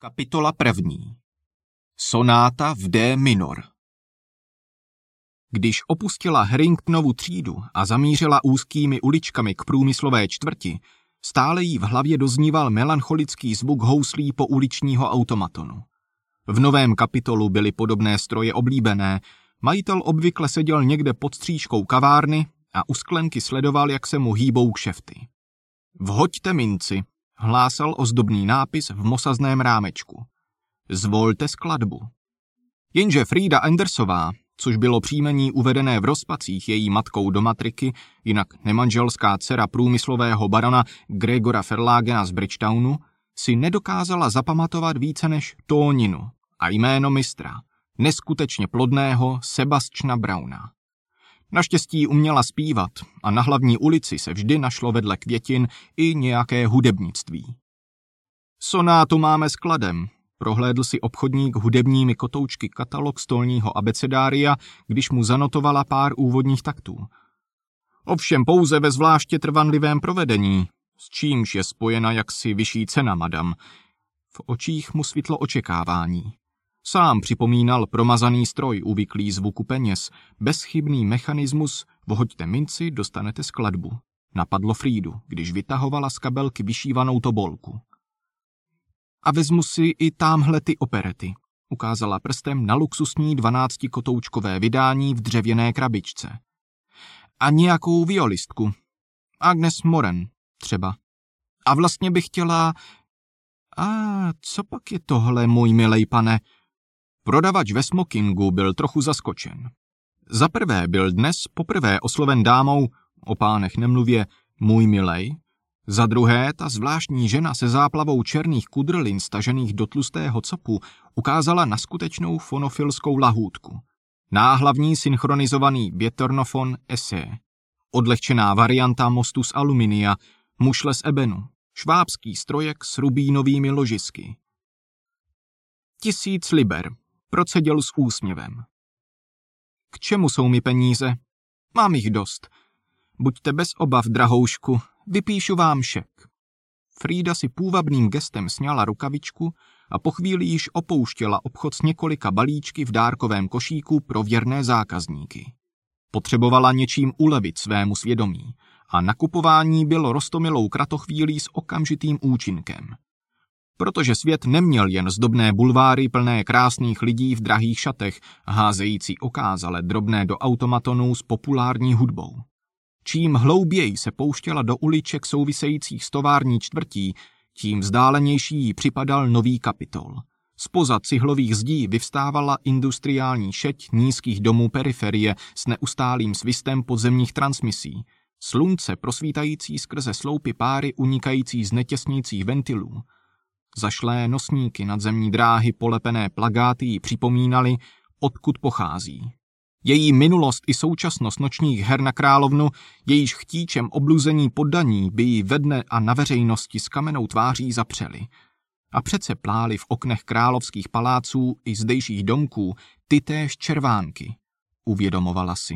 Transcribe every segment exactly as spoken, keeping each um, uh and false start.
Kapitola první. Sonáta v D minor. Když opustila Harringtonovu třídu a zamířila úzkými uličkami k průmyslové čtvrti, stále jí v hlavě dozníval melancholický zvuk houslí po uličního automatonu. V novém Kapitolu byly podobné stroje oblíbené, majitel obvykle seděl někde pod stříškou kavárny a u sklenky sledoval, jak se mu hýbou kšefty. Vhoďte minci, hlásal ozdobný nápis v mosazném rámečku. Zvolte skladbu. Jenže Frida Andersová, což bylo příjmení uvedené v rozpacích její matkou do matriky, jinak nemanželská dcera průmyslového barona Gregora Verlagena z Bridgetownu, si nedokázala zapamatovat více než tóninu a jméno mistra, neskutečně plodného Sebastiana Browna. Naštěstí uměla zpívat a na hlavní ulici se vždy našlo vedle květin i nějaké hudebnictví. Sonátu máme skladem, prohlédl si obchodník hudebními kotoučky katalog stolního abecedária, když mu zanotovala pár úvodních taktů. Ovšem pouze ve zvláště trvanlivém provedení, s čímž je spojena jaksi vyšší cena, madam. V očích mu svitlo očekávání. Sám připomínal promazaný stroj uvyklý zvuku peněz, bezchybný mechanismus, vhoďte minci, dostanete skladbu. Napadlo Fridu, když vytahovala z kabelky vyšívanou tobolku. A vezmu si i támhle ty operety, ukázala prstem na luxusní dvanáctikotoučkové vydání v dřevěné krabičce. A nějakou violistku. Agnes Moran, třeba. A vlastně bych chtěla... A co pak je tohle, můj milej pane? Prodavač ve smokingu byl trochu zaskočen. Za prvé byl dnes poprvé osloven dámou, o pánech nemluvě, můj milej. Za druhé, ta zvláštní žena se záplavou černých kudrlin stažených do tlustého copu ukázala na skutečnou fonofilskou lahůdku. Náhlavní synchronizovaný bětornofon Esse, odlehčená varianta mostu z aluminia, mušle z ebenu, švábský strojek s rubínovými ložisky. Tisíc liber, procedil s úsměvem. K čemu jsou mi peníze? Mám jich dost. Buďte bez obav, drahoušku, vypíšu vám šek. Frida si půvabným gestem sňala rukavičku a po chvíli již opouštěla obchod s několika balíčky v dárkovém košíku pro věrné zákazníky. Potřebovala něčím ulevit svému svědomí a nakupování bylo roztomilou kratochvílí s okamžitým účinkem. Protože svět neměl jen zdobné bulváry plné krásných lidí v drahých šatech, házející okázale drobné do automatonů s populární hudbou. Čím hlouběji se pouštěla do uliček souvisejících s tovární čtvrtí, tím vzdálenější jí připadal nový Kapitol. Zpoza cihlových zdí vyvstávala industriální šeť nízkých domů periferie s neustálým svistem podzemních transmisí, slunce prosvítající skrze sloupy páry unikající z netěsnících ventilů. Zašlé nosníky nadzemní dráhy polepené plagáty jí připomínaly, odkud pochází. Její minulost i současnost nočních her na královnu, jejíž chtíčem obluzení poddaní by jí ve dne a na veřejnosti s kamennou tváří zapřeli. A přece plály v oknech královských paláců i zdejších domků tytéž červánky, uvědomovala si.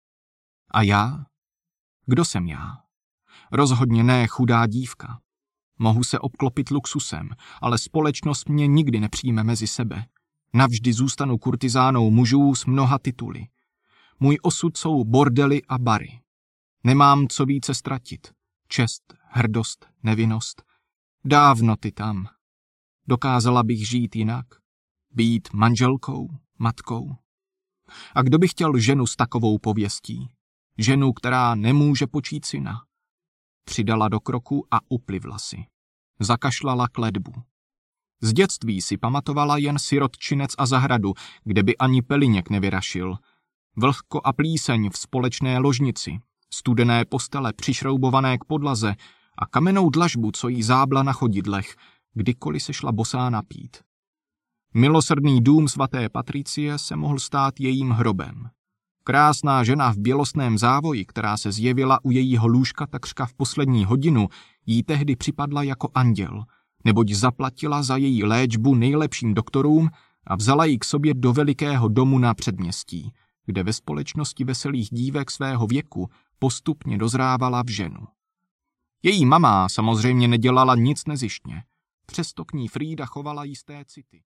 A já? Kdo jsem já? Rozhodně ne chudá dívka. Mohu se obklopit luxusem, ale společnost mě nikdy nepřijme mezi sebe. Navždy zůstanu kurtizánou mužů s mnoha tituly. Můj osud jsou bordely a bary. Nemám co více ztratit. Čest, hrdost, nevinnost. Dávno ty tam. Dokázala bych žít jinak? Být manželkou, matkou? A kdo by chtěl ženu s takovou pověstí? Ženu, která nemůže počít syna. Přidala do kroku a uplivla si. Zakašlala kletbu. Z dětství si pamatovala jen sirotčinec a zahradu, kde by ani peliněk nevyrašil. Vlhko a plíseň v společné ložnici, studené postele přišroubované k podlaze a kamennou dlažbu, co jí zábla na chodidlech, kdykoliv se šla bosá napít. Milosrdný dům svaté Patricie se mohl stát jejím hrobem. Krásná žena v bělostném závoji, která se zjevila u jejího lůžka takřka v poslední hodinu, jí tehdy připadla jako anděl, neboť zaplatila za její léčbu nejlepším doktorům a vzala ji k sobě do velikého domu na předměstí, kde ve společnosti veselých dívek svého věku postupně dozrávala v ženu. Její mama samozřejmě nedělala nic nezištně. Přesto k ní Frýda chovala jisté city.